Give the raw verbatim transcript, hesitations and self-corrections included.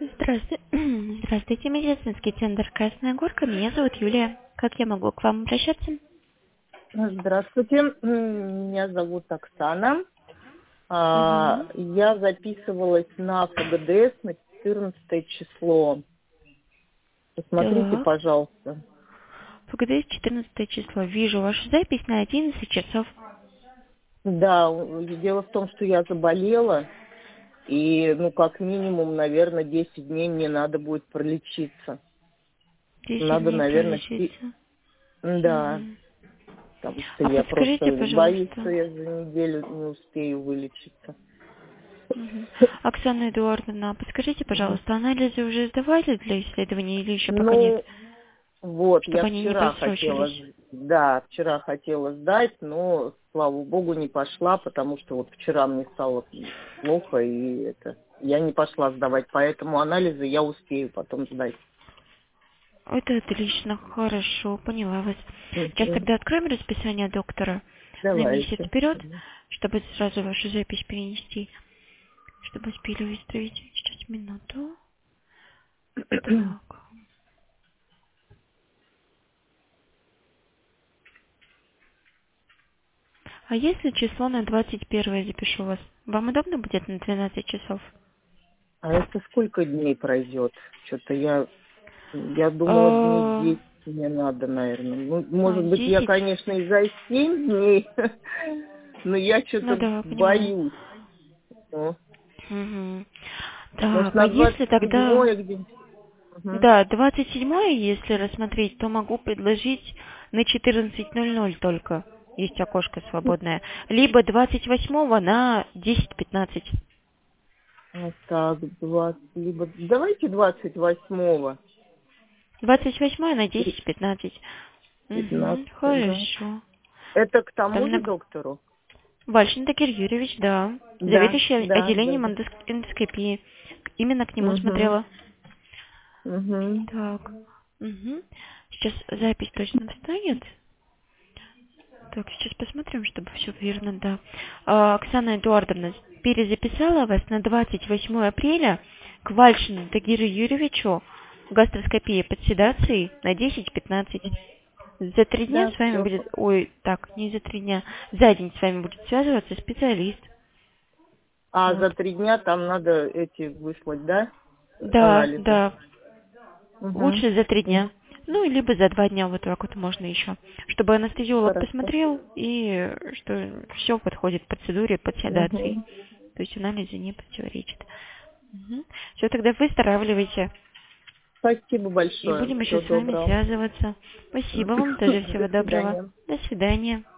Здравствуйте. Здравствуйте, медицинский центр Красная Горка. Меня зовут Юлия. Как я могу к вам обращаться? Здравствуйте, меня зовут Оксана. А, Угу. Я записывалась на ФГДС на четырнадцатое число. Посмотрите, Так. пожалуйста. ПГД четырнадцатое число. Вижу вашу запись на одиннадцать часов. Да, у- дело в том, что я заболела, и, ну, как минимум, наверное, десять дней мне надо будет пролечиться. десять Надо, дней наверное, спи- пролечиться. да, Угу. потому что А я подскажите, просто боюсь, что пожалуйста. я за неделю не успею вылечиться. Угу. Оксана Эдуардовна, подскажите, пожалуйста, анализы уже сдавали для исследования или еще пока нет? Ну, вот, я Чтобы они не вчера хотела, просрочились. с- да, вчера хотела сдать, но, слава богу, не пошла, потому что вот вчера мне стало плохо, и это, я не пошла сдавать, поэтому анализы я успею потом сдать. Это отлично, хорошо, поняла вас. Сейчас Мгм. тогда откроем расписание доктора на месяц Давайте. вперед, чтобы сразу вашу запись перенести, чтобы успели выставить. Сейчас минуту. Так. А если число на двадцать первое запишу вас? Вам удобно будет на двенадцать часов? А это сколько дней пройдет? Что-то я, я думала, дней А, десять мне надо, наверное. Ну, а, может быть, я, десять? конечно, и за семь дней, но я Ну что-то да, понимаю. боюсь. Ну, Угу. может, Так, а на если двадцать тогда... седьмое где-нибудь? Мгм. Да, двадцать седьмое, если рассмотреть, то могу предложить на четырнадцать ноль ноль только. Есть окошко свободное. Либо двадцать восьмого на десять пятнадцать. Вот так, двадцать, либо давайте двадцать восьмого, двадцать восьмое на десять пятнадцать. Угу, пятнадцать, да. хорошо. Это к тому Там же на... доктору? Вальшин Тагир Юрьевич, да. Да, Заведующий да, да, отделением да. эндос- эндоскопии. Именно к нему Угу, смотрела. угу. Так. Угу. Сейчас запись точно встанет. Так, сейчас посмотрим, чтобы все верно, да. А, Оксана Эдуардовна перезаписала вас на двадцать восьмое апреля к Вальшину Тагиру Юрьевичу гастроскопия под седацией на десять пятнадцать. За три дня Да, с вами все. будет, ой, так, не за три дня, за день с вами будет связываться специалист. А Вот. за три дня там надо эти выслать, да, Да, анализы? да, Угу. лучше за три дня. Ну, либо за два дня вот так вот можно еще. Чтобы анестезиолог Хорошо. посмотрел, и что все подходит к процедуре под седацией. Угу. То есть анализы не противоречат. Все, тогда выздоравливайте. Спасибо И большое. будем еще Всего с вами доброго. связываться. Спасибо вам, тоже всего До доброго. свидания. До свидания.